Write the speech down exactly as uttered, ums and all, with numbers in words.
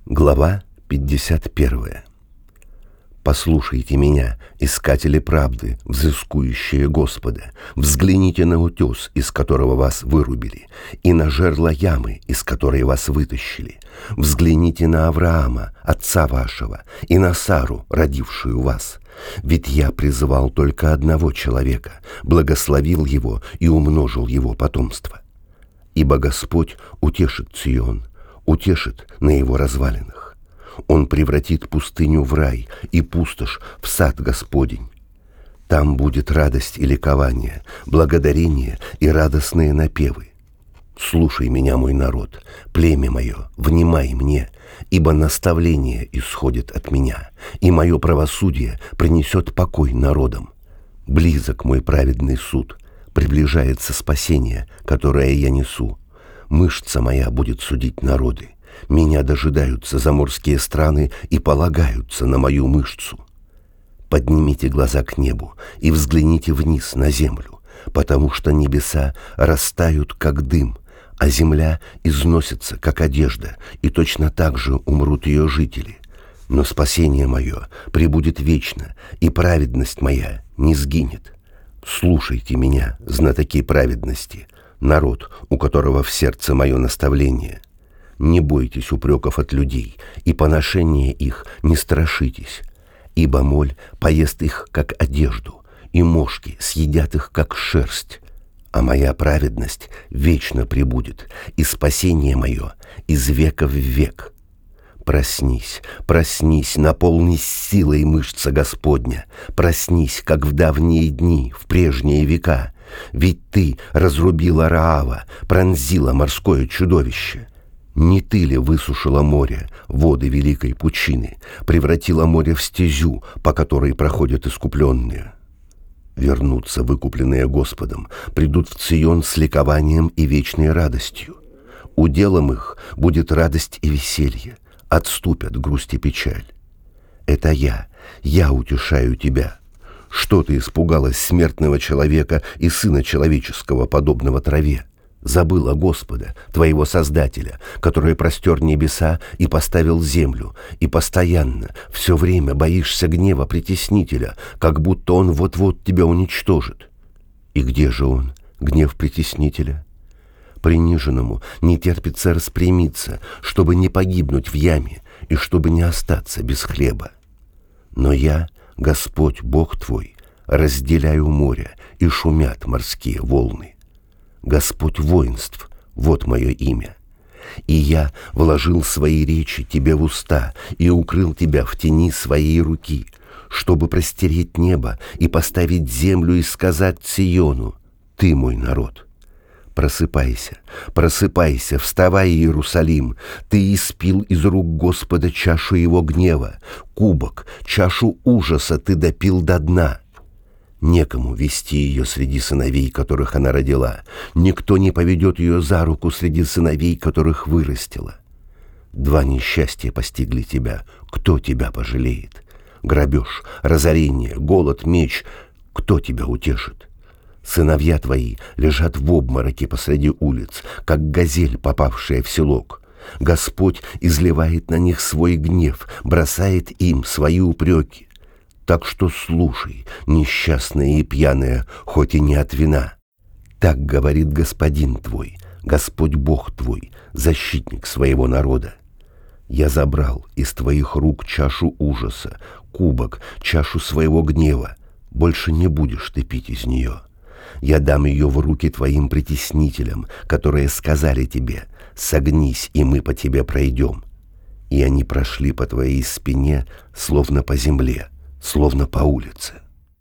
Глава пятьдесят первая. «Послушайте меня, искатели правды, взыскующие Господа, взгляните на утес, из которого вас вырубили, и на жерло ямы, из которой вас вытащили. Взгляните на Авраама, отца вашего, и на Сару, родившую вас. Ведь я призывал только одного человека, благословил его и умножил его потомство. Ибо Господь утешит Цион, утешит на его развалинах. Он превратит пустыню в рай и пустошь в сад Господень. Там будет радость и ликование, благодарение и радостные напевы. Слушай меня, мой народ, племя мое, внимай мне, ибо наставление исходит от меня, и мое правосудие принесет покой народам. Близок мой праведный суд, приближается спасение, которое я несу. Мышца моя будет судить народы. Меня дожидаются заморские страны и полагаются на мою мышцу. Поднимите глаза к небу и взгляните вниз на землю, потому что небеса растают, как дым, а земля износится, как одежда, и точно так же умрут ее жители. Но спасение мое пребудет вечно, и праведность моя не сгинет. Слушайте меня, знатоки праведности, народ, у которого в сердце мое наставление. Не бойтесь упреков от людей, и поношения их не страшитесь, ибо моль поест их, как одежду, и мошки съедят их, как шерсть. А моя праведность вечно пребудет, и спасение мое из века в век. Проснись, проснись, наполнись силой мышца Господня, проснись, как в давние дни, в прежние века, ведь ты разрубила Раава, пронзила морское чудовище. Не ты ли высушила море, воды великой пучины, превратила море в стезю, по которой проходят искупленные? Вернутся выкупленные Господом, придут в Цион с ликованием и вечной радостью. Уделом их будет радость и веселье, отступят грусть и печаль. Это я, я утешаю тебя. Что ты испугалась смертного человека и сына человеческого, подобного траве? Забыла Господа, твоего Создателя, который простер небеса и поставил землю, и постоянно, все время боишься гнева притеснителя, как будто он вот-вот тебя уничтожит. И где же он, гнев притеснителя? Приниженному не терпится распрямиться, чтобы не погибнуть в яме и чтобы не остаться без хлеба. Но я, Господь Бог твой, разделяю море, и шумят морские волны. Господь воинств, вот мое имя. И я вложил свои речи тебе в уста и укрыл тебя в тени своей руки, чтобы простереть небо и поставить землю и сказать Сиону: ты мой народ. Просыпайся, просыпайся, вставай, Иерусалим, ты испил из рук Господа чашу его гнева, кубок, чашу ужаса ты допил до дна. Некому вести ее среди сыновей, которых она родила. Никто не поведет ее за руку среди сыновей, которых вырастила. Два несчастья постигли тебя. Кто тебя пожалеет? Грабеж, разорение, голод, меч. Кто тебя утешит? Сыновья твои лежат в обмороке посреди улиц, как газель, попавшая в селок. Господь изливает на них свой гнев, бросает им свои упреки. Так что слушай, несчастная и пьяная, хоть и не от вина. Так говорит Господин твой, Господь Бог твой, защитник своего народа. Я забрал из твоих рук чашу ужаса, кубок, чашу своего гнева. Больше не будешь ты пить из нее. Я дам ее в руки твоим притеснителям, которые сказали тебе: согнись, и мы по тебе пройдем. И они прошли по твоей спине, словно по земле, словно по улице.